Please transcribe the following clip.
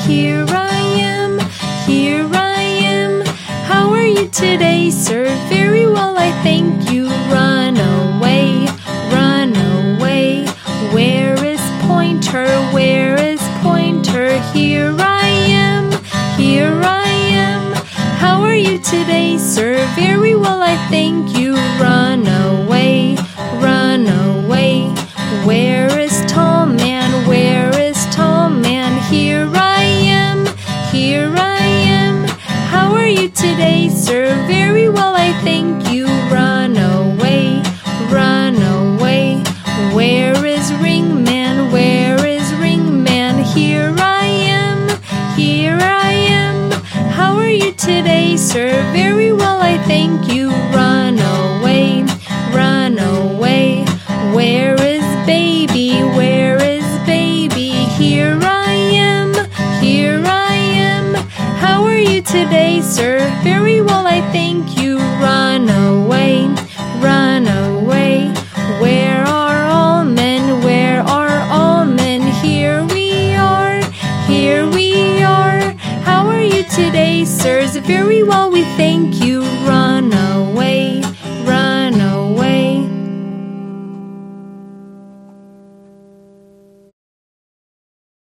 here I am, here I am. How are you today, sir? Very well, I thank you. Run away, run away. Where is Pointer? Where is Pointer? Here I am, here I am. How are you today, sir? Very well, I thank you. Run away, run away. Where is Tall Man? Where is Tall Man? Here I am, here I am. How are you today, sir? Very well, I thank you. Run away, run away. Where is Ring Man? Where is Ring Man? Here I am, here I am. How are you today, sir? Very well, I thank you. Run away, run away. Where is Baby? Where is Baby? Here I am, here I am. How are you today, sir? Very well, I thank you. Run away, run away. Where are all men? Where are all men? Here we are, here we are. How are you today, sirs? Very well, we thank you. Run away,